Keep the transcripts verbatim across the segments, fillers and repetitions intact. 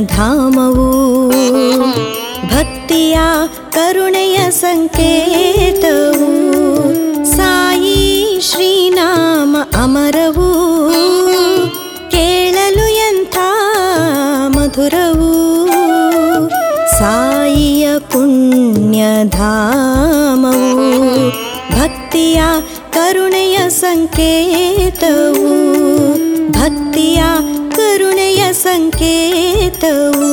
ಧಾಮವು ಭಕ್ತಿಯ ಕರುಣೆಯ ಸಂಕೇತವು ಸಾಯಿ ಶ್ರೀನಾಮ ಅಮರವು ಕೇಳಲು ಎಂಥ ಮಧುರವು ಸಾಯಿಯ ಪುಣ್ಯಧಾಮವು ಭಕ್ತಿಯ ಕರುಣೆಯ ಸಂಕೇತವು ಭಕ್ತಿಯ ಕರುಣೆಯ ಸಂಕೇತವು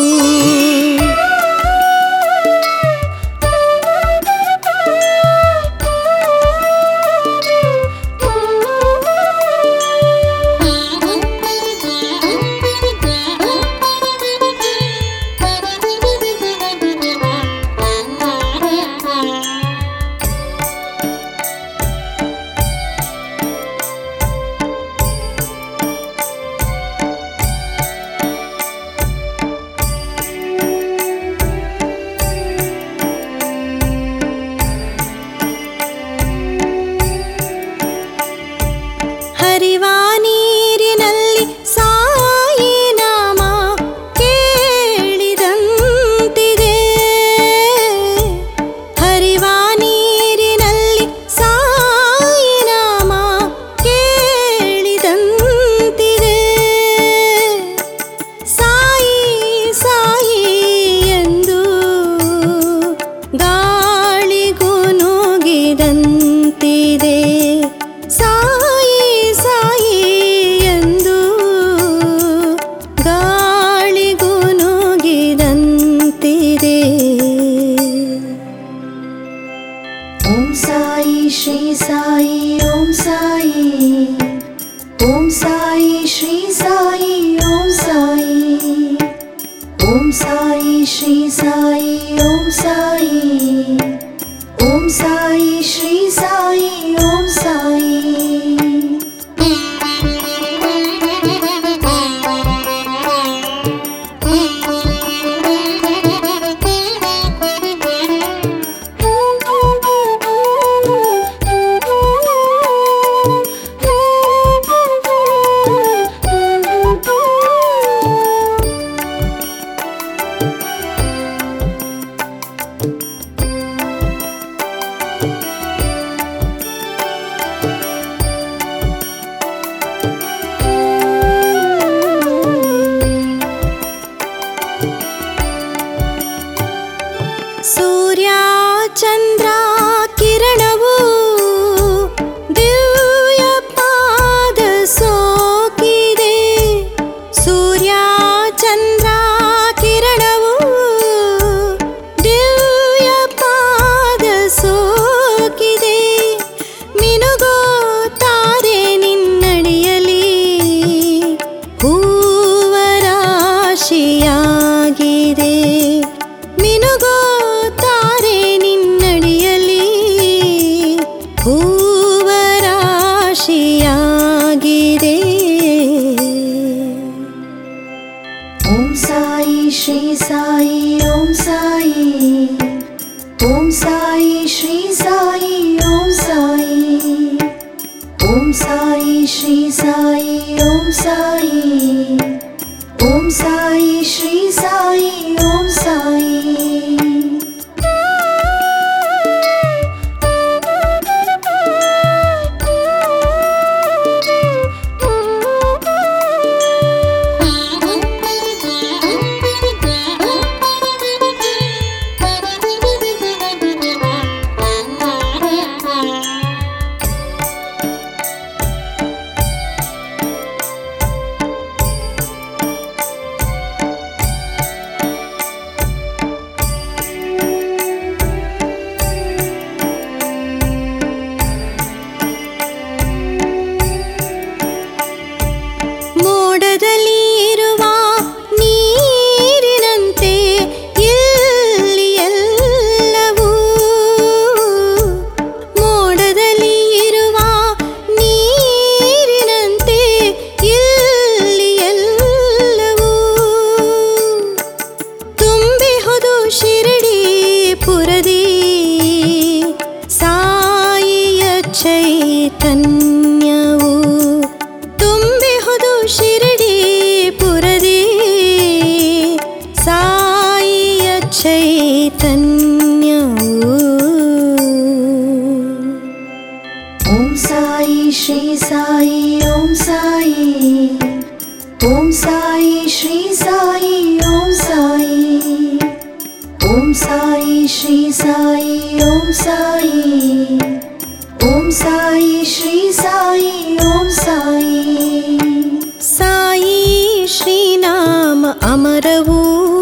ಓಂ ಸಾಯಿ ಓಂ ಸಾಯಿ ಶ್ರೀ ಸಾಯಿ ಓಂ ಸಾಯಿ ಓಂ ಸಾಯಿ ಶ್ರೀ ಸಾಯಿ ಓಂ ಸಾಯಿ ಓಂ ಸಾಯಿ ಶ್ರೀ ಸಾಯಿ ಓಂ ಸಾಯಿ ಸಾಯಿ ಶ್ರೀನಾಮ ಅಮರವು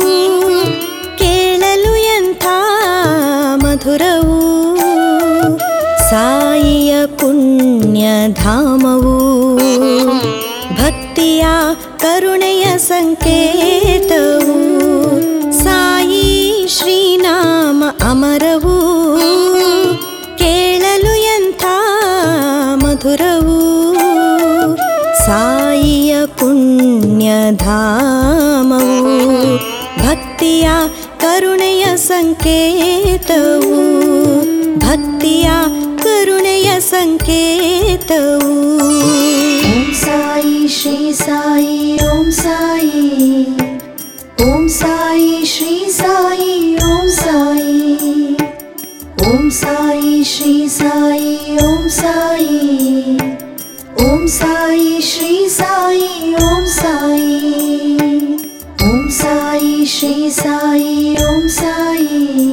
ಕೇಳಲು ಎಂಥ ಮಧುರವು ಸಾಯಿಯ ಪುಣ್ಯಧಾಮವು ಭಕ್ತಿಯ ಕರುಣೆಯ ಸಂಕೇತವು ಸಾಯಿ ಶ್ರೀನಾಮ ಅಮರವು ಕೇಳಲು ಎಂಥ ಮಧುರವು ಸಾಯಿಯ ಪುಣ್ಯಧಾಮವು ಭಕ್ತಿಯ ಕರುಣೆಯ ಸಂಕೇತವು ಭಕ್ತಿಯ ಕರುಣೆಯ ಸಂಕೇತವು ಓಂ ಸಾಯಿ ಶ್ರೀ ಸಾಯಿ ಓಂ ಸಾಯಿ ಓಂ ಸಾಯಿ ಶ್ರೀ ಸಾಯಿ ಓಂ ಸಾಯಿ ಓಂ ಸಾಯಿ ಶ್ರೀ ಸಾಯಿ ಓಂ ಸಾಯಿ ಓಂ ಸಾಯಿ ಶ್ರೀ ಸಾಯಿ ಓಂ ಸಾಯಿ ಓಂ ಸಾಯಿ ಶ್ರೀ ಸಾಯಿ ಓಂ ಸಾಯಿ